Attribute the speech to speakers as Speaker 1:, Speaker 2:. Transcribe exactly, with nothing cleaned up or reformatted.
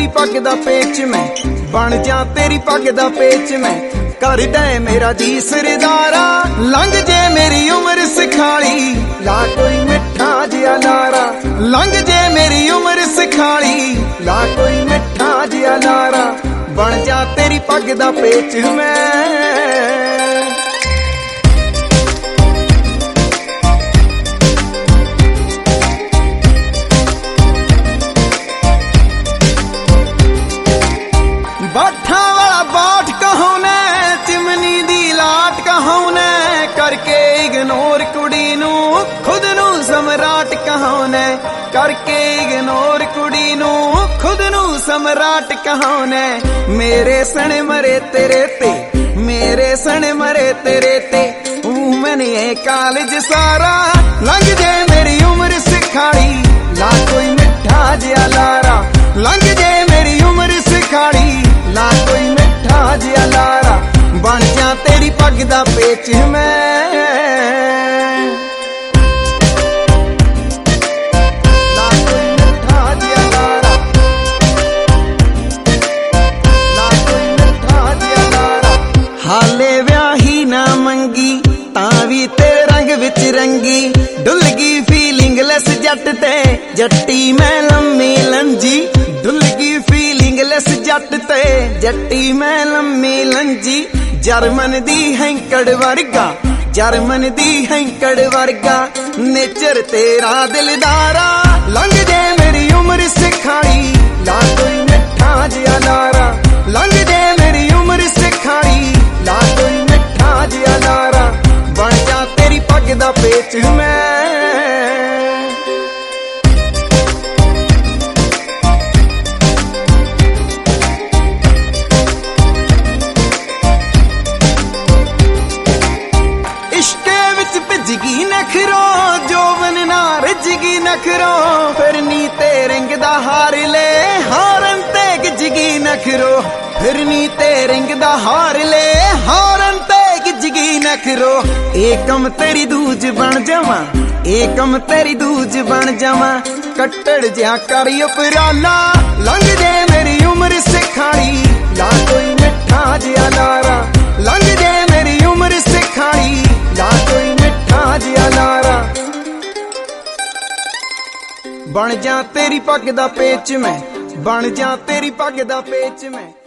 Speaker 1: तेरी पग दा पेच मैं, बन जा तेरी पग दा पेच मैं। कर दे मेरा जी सरदारा, लंघ जे मेरी उम्र सिखाली, ला कोई मिठा जिया नारा। लंघ जे मेरी उम्र सिखाली, ला कोई मिठा जिया नारा। बन जा तेरी पग दा पेच मैं। बाठा वाला बाट कहोने, चिमनी दी लाट कहोने, करके इग्नोर कुड़ी नू खुद नू सम्राट कहोने। करके इग्नोर कुड़ी नू खुद नू सम्राट कहोने। मेरे सने मरे तेरे ते, मेरे सने मरे तेरे ते। वूमन ये कॉलेज सारा, लंघ जे मेरी उम्र सिखाली, ला कोई मिठा जिया लारा। लंघ जे मेरी उम्र सिखाली, ला कोई मिठा जिया लारा। बन जा तेरी पग दा पेच मैं। ला कोई मिठा जिया लारा, ला कोई मिठा जिया लारा। हाले व्याही ना मंगी, तां भी तेरे रंग विच रंगी। डुल गई फीलिंग लेस जट ते, जट्टी मैं लम्मी लंजी। डुल गई फीलिंग लेस जट ते, जट्टी मैं लम्मी लंजी। जर्मन दी हैंकड़ वर्गा, जर्मन दी हैंकड़ वर्गा। नेचर तेरा दिलदारा, लंघ जे मेरी उम्र सिखाली, ला कोई मिठा जिया नारा। लंघ जे मेरी उम्र सिखाली, ला कोई मिठा जिया नारा। बन जा तेरी पग दा पेच मैं। इश्के विच भिजगी नखरो, जोवन ना रिजगी नखरो। फिर नी ते रिंग दा हार ले, हारन ते गिजगी नखरो। फिर नी ते रिंग दा हार ले, हारन ते गिजगी नखरो। एकम तेरी दूज बन जावां, एकम तेरी दूज बन जावां। कट्टड़ जिहा कर उपराला, लंघ जे मेरी उम्र सिखाली, ला कोई मिठा जिया नारा। लंघ जे मेरी उम्र सिखाली, ला कोई मिठा जिया नारा। बन जा तेरी पग दा पेच मैं, बन जा तेरी पग दा पेच मैं।